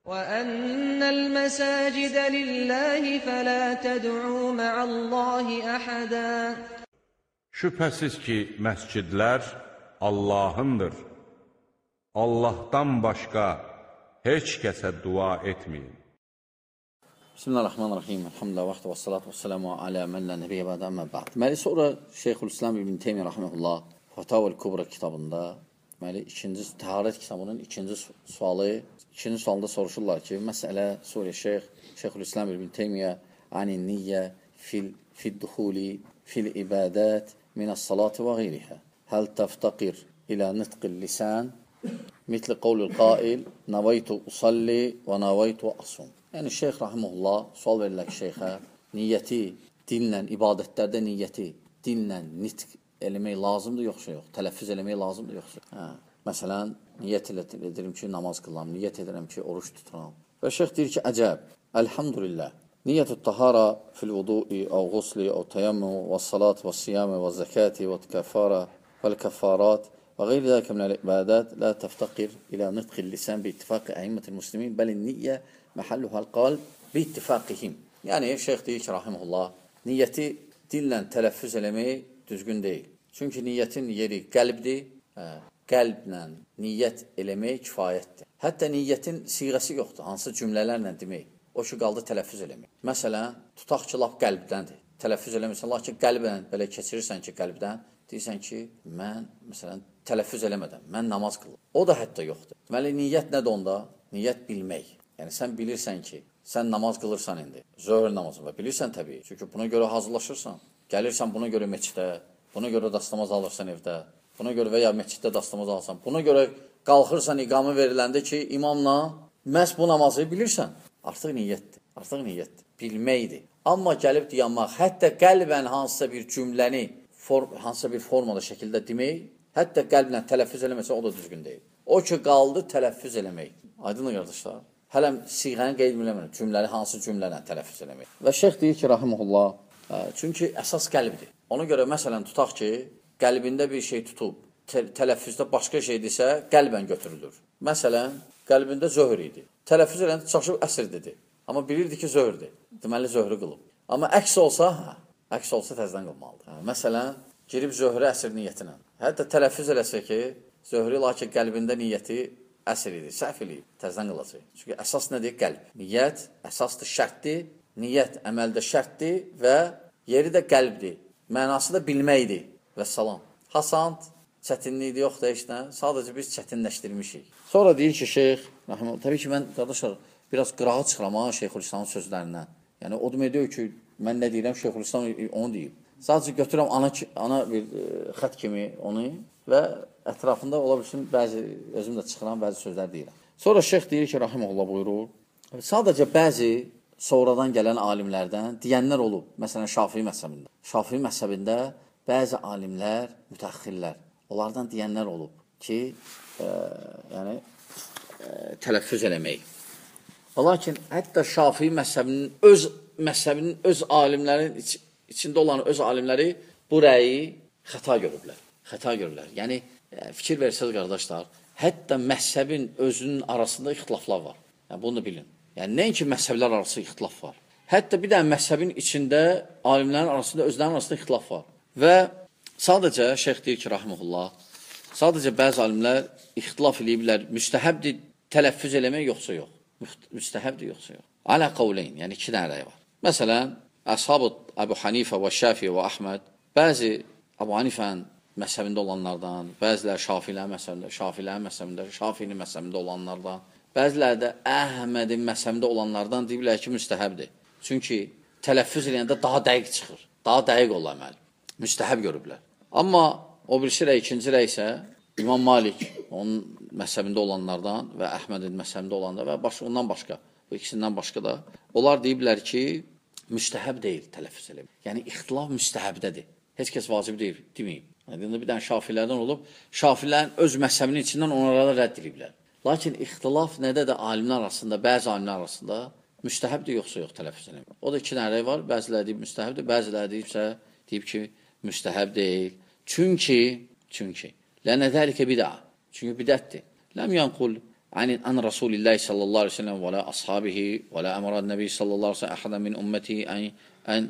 وَأَنَّ الْمَسَاجِدَ لِلَّهِ فَلَا تَدْعُوا مَعَ اللّٰهِ أَحَدًا. Şübhəsiz ki, məscidlər Allahındır. Allahdan başqa heç kəsə dua etməyin. Bismillahirrahmanirrahim. Elhamdülillah və salatu vəssalamu alə mən la nəbiyyə bə'də əmmə ba'd. Deməli, sonra Şeyxülislam İbn Teymiyyə rahimehullah Fətavəl Kubra kitabında, deməli, təharət kitabının ikinci sualında soruşurlar ki, məsələ Suriyə Şeyxülislam İbn Teymiyyə anin niyyə fil-duxuli fil-ibadət minəs-salati və qeyrihə. Həl təftəqir ilə nitqil lisan mitli qavlül qail nəvaytu usalli və nəvaytu asum. Yəni, Şeyx rahimehullah sual verirlər ki, Şeyxə, niyyəti dinlə, ibadətlərdə niyyəti dinlə nitq eləmək lazımdır, yoxsa yox? Tələffüz eləmək lazımdır, yoxsa yox? Məsələn, niyyət edirəm ki, namaz qılam, niyyət edirəm ki, oruç tuturam. Və Şeyx deyir ki, əcəb, əlhamdülillah, niyyətü tahara fil-vudu'i, əv qusli, əv təyəmmü, və salat, və siyamı, və zəkati, və kəffara, və kəffarat, və qeyri dəlikə minəl ibadət, lə təftəqir ilə nitqil lisan bi ittifaqi əhimmətil muslimin, bəlin niyyə məhəlluhəl qalb bi ittifaqihim. Yəni, Şeyx deyir ki, rahimullah, niyyəti dillə tələffüz eləmək düzgün deyil. Çünki niyyətin yeri qəlbdir, qəlblə niyyət eləmək kifayətdir. Hətta niyyətin siğəsi yoxdur, hansı cümlələrlə demək. O ki, qaldı tələffüz eləmək. Məsələn, tutaq ki, laf qəlbdəndir. Tələffüz eləmirsən, lakin qəlbdən belə keçirirsən ki, qəlbdən, deyirsən ki, mən, məsələn, tələffüz eləmədən, mən namaz qılım. O da hətta yoxdur. Deməli, niyyət nədir onda? Niyyət bilmək. Yəni, sən bilirsən ki, sən namaz qılırsan indi, zöhr namazı və bilirsən təbii. Çünki buna görə hazırlaşırsan. Gəlirsən buna görə meçidə, buna görə dastamaz alırsan evdə, buna görə və ya meçiddə dastamaz alırsan. Buna görə qalxırsan iqamı veriləndə ki, imamla məhz bu namazı bilirsən. Artıq niyyətdir, artıq niyyətdir. Bilməkdir. Amma gəlib dayanmaq, hətta qəlbən hansısa bir cümləni, hansısa bir formada şəkildə demək, hətta qəlblə tələffüz eləməsə, o da düzgün deyil. O ki, qaldı tələffüz eləmək. Aydınlı qardaşlar. Hələm siğəni qeyd eləmir, cümləri hansı cümlələ tələffüz eləmək. Və Şeyx deyir ki, rahimehullah, çünki əsas qəlbdir. Ona görə, məsələn, tutaq ki, qəlbində bir şey tutub, tələffüzdə başqa şey desə, qəlbən götürülür. Məsələn, qəlbində zöhr idi. Tələffüz eləndə çaşıb əsr dedi. Amma bilirdi ki, zöhrdür. Deməli, zöhrü qılıb. Amma əks olsa təzdən qılmalıdır. Məsələn, girib zöhrü əsr niyyətinə. Hətta tələffüz eləsə ki, zöhrü lakin qəlbində niyyəti əsr idi, səhv eləyib, təzdən qılacaq. Çünki əsas nədir? Qəlb. Niyyət əsasdır, şərtdir. Niyyət əməldə şərtdir və yeri də qəlbdir. Mənası da bilməkdir. Və salam. Hasant, çətinlikdir, yox da işlə. Sadəcə biz çətinləşdirmişik. Sonra deyir ki, Şeyx, təbii ki, mən, qardaşlar, biraz qırağa çıxıram Şeyxülislamın sözlərindən. Yəni, o demək deyir ki, mən nə deyirəm, Şeyxülislam onu deyib. Sadəcə götürəm ana bir xət kimi onu və ətrafında ola bilsin, özüm də çıxıram, bəzi sözlər deyirəm. Sonra Şeyx deyir ki, rahimehullah buyurur, sadəcə bəzi sonradan gələn alimlərdən deyənlər olub, məsələn, Şafii məzhəbində. Şafii məzhəbində bəzi alimlər, mütəxxirlər, onlardan deyənlər olub ki, tələffüz eləmək. Lakin hətta Şafii məzhəbinin öz alimlərin içində olan öz alimləri bu rəyi xəta görüblər. Yəni, fikir versəz, qardaşlar, hətta məzhəbin özünün arasında ixtilaflar var. Yəni, bunu bilin. Yəni, nəinki məzhəblər arası ixtilaf var. Hətta bir də məzhəbin içində alimlərin arasında, özlərinin arasında ixtilaf var. Və sadəcə, Şeyx deyir ki, rahimehullah, sadəcə bəzi alimlər ixtilaf eləyiblər, müstəhəbdir tələffüz eləmək yoxsa yox. Müstəhəbdir yoxsa yox. Alə qavleyn, yəni iki dənə rəy var. Məsələn, Əshab-ı Əbu Hanifə və Şəfi və Əhməd, bəzi Əbu Hanifənin məzhəbində olanlardan, bəziləri Şafinin məzhəbində olanlardan, bəziləri də Əhmədin məzhəbində olanlardan deyiblər ki, müstəhəbdir. Çünki tələffüz eləyəndə daha dəqiq çıxır, daha dəqiq olur əməl. Müstəhəb görüblər. Amma o birisi rəy, ikinci rəy isə İmam Malik, onun məzhəbində olanlardan və Əhmədin məzhəbində olanlardan və ondan başqa, bu ikisindən başqa da, onlar deyiblər ki, müstəhəb deyil tələffüz eləmək. Yəni, ixtilaf müstəhəbdədir. Heç kəs vacib deyil, deməyim. Bir dənə şafilərdən olub, şafilərin öz məzhəbinin içindən onlara rədd ediblər. Lakin ixtilaf nədədir alimlər arasında, bəzi alimlər arasında müstəhəbdir yoxsa yox tələffüz eləmək. O da iki dənə rəy var, bəziləri deyib müstəhəbdir, bəziləri deyib ki, müstəhəb deyil. Çünki lənə dəlikə bidə. Çünki bidətdir. Ləm yanqul عن رسول الله صلى الله عليه وسلم ولا أصحابه ولا أمر النبي صلى الله عليه وسلم أحدا من أمتي أن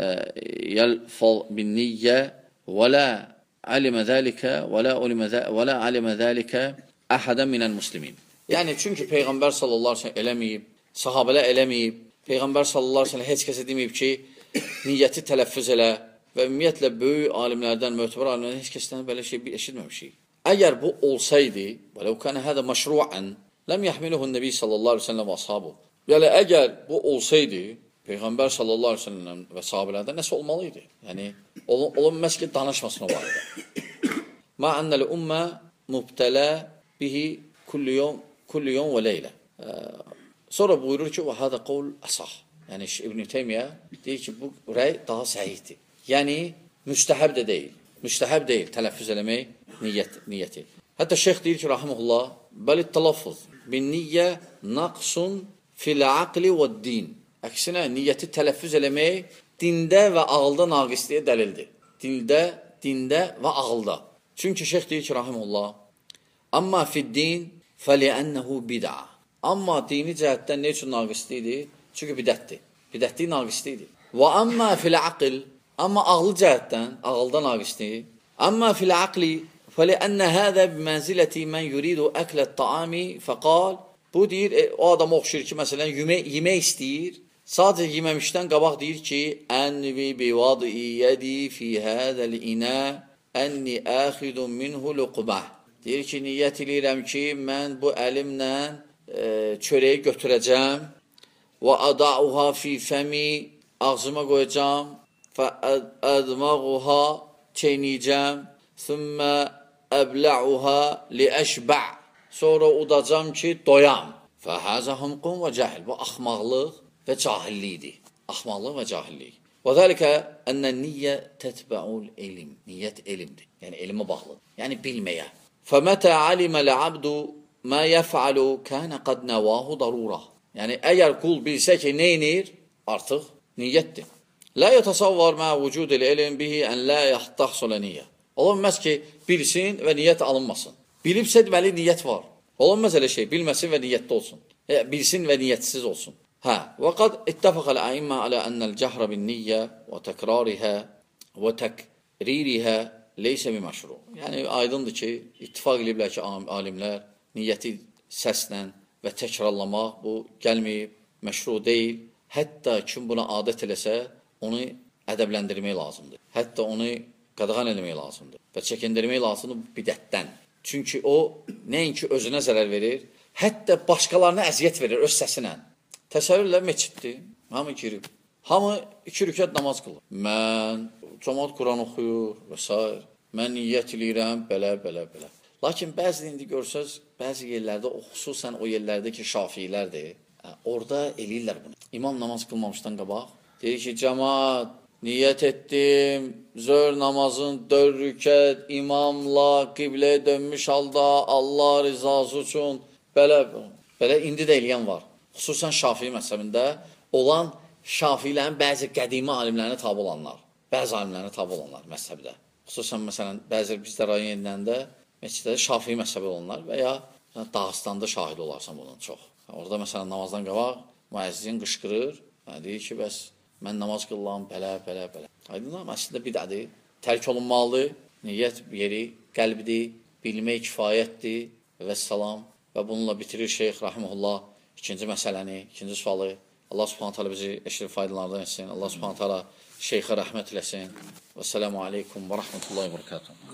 يلفظ بالنية ولا علم ذلك ولا علم ذلك أحدا من المسلمين. Yəni çünki Peyğəmbər sallallahu əleyhi və səlləm eləməyib, sahabelər eləməyib. Peyğəmbər sallallahu əleyhi və səlləm heç kəsə deməyib ki, niyyəti tələffüz elə və ümumiyyətlə böyük alimlərdən, mötəbər alimlərdən heç kəsdən belə şey eşitməmişik. Əgər bu olsaydı, وَلَوْ كَانَ هَذَا مَشْرُوعًا لَمْ يَحْمِلُهُ النَّبِيُّ صَلَّى اللّٰهُ عَلَيْهِ وَسَلَّمَ وَأَصْحَابُهُ. Yəni əgər bu olsaydı, Peyğəmbər sallallahu əleyhi və səlləm və sahabelərdən nəsə olmalıydı. Yəni olunmaz ki, danışmasın o barədə. Ma annal ummə mubtala bihi kullu yawm və leylə. Sonra buyurur ki, və hada qaul asah. Yəni İbn Teymiyyə deyir ki, bu rəy daha səhihdir. Yəni müstəhəb də deyil. Müstəhəb deyil tələffüz eləmək niyyəti. Hətta şeyx deyir ki, rahimehullah, bəlit talaffuz bin niyyə naqsun fil aqli və din. Əksinə niyyəti tələffüz eləmək dində və ağılda naqisliyə dəlildir. Dində və ağılda. Çünki şeyx deyir ki, rahimehullah, amma fid-din fəli'ənəhu bid'a. Amma dini cəhətdən nə üçün naqislidir? Çünki bidətdir. Bidətlik naqislidir. Və amma fil-aql, amma ağlı cəhətdən, ağılda naqislidir. Amma fil-aqli fəli'ənə hədə bimənziləti mən yuridu əklət taami fəqal. Bu deyir, o adam oxşur ki, məsələn, yemək istəyir. Sadəcə yeməmişdən qabaq deyir ki, ənvi bivadi yədi fi hədəl inə ənni əxidun minhu luqbah. Deyir ki, niyyət edirəm ki, mən bu əlimlə çörəyi götürəcəm və adauha fi fəmi, ağzıma qoyacam, fəədmağuha, çeyniyəcəm, thümmə əbləuha li əşbə', sonra udacam ki, doyam. Fəhəzə humqun və cəhil. Bu axmaqlıq və cahillikdir. Axmaqlıq və cahillik. Və zəlikə ənə niyyə tətbə'ul elm. Niyyət elmdir. Yəni elmə bağlıdır. Yəni bilməyə. Fəmətə aliməl abdu mə yəf'alu kənə qad nəvahu darura. Yəni əgər qul bilsə ki, neynir? Artıq niyyətdir. Lə yətasavvar mə vücudil elm bihi ən lə yaxtahsulə niyyə. Olunməz ki, bilsin və niyyət alınmasın. Bilibsə deməli niyyət var. Olunmaz elə şey, bilməsin və niyyətdə olsun. Bilsin və niyyətsiz olsun. Və qad ittəfəqəl əimmə alə ənəl cəhrə bin niyyə və təkrarihə və təkririha leysə bi məşru. Yəni aydındır ki, ittifaq ediblər ki, alimlər niyyəti səslə və təkrarlamaq bu gəlməyib, məşru deyil. Hətta kim buna adət eləsə, onu ədəbləndirmək lazımdır. Hətta onu qadağan eləmək lazımdır və çəkindirmək lazımdır bidətdən. Çünki o nəinki özünə zərər verir, hətta başqalarına əziyyət verir öz səsinə. Təsəvvürlə meçiddir, hamı girib. Hamı 2 rükət namaz qılır. Mən, cəmaat Quran oxuyur və s. Mən niyyət eləyirəm, belə. Lakin bəzi indi görsəz, bəzi yerlərdə, xüsusən o yerlərdə ki, şafiilərdir, orada eləyirlər bunu. İmam namaz qılmamışdan qabaq, deyir ki, cəmaat, niyyət etdim, zöhr namazın 4 rükət, imamla qibləyə dönmüş halda, Allah rizası üçün, belə indi də eləyən var. Xüsusən Şafii məzhəbində olan Şafiilərin bəzi qədimi alimlərinə tabi olanlar, məzhəbdə. Xüsusən, məsələn, bəzi bizdə rayon ediləndə məsciddə Şafii məzhəbi olanlar və ya Dağıstanda şahid olarsan bunun çox. Orada, məsələn, namazdan qabaq müəzzin qışqırır, deyir ki, bəs mən namaz qıllam, belə. Aydınlar, məsciddə bidədir, tərk olunmalıdır, niyyət yeri, qəlbidir, bilmək kifayətdir və salam. Və bununla bitirir şeyx, rahimehullah, ikinci məsələni, ikinci sualı. Allah subhanahu teala bizi eşrif faydalardan etsin. Allah subhanahu teala şeyxə rəhmət eləsin. Və selamu aleykum və rəhmətullahi və bərəkatuhu.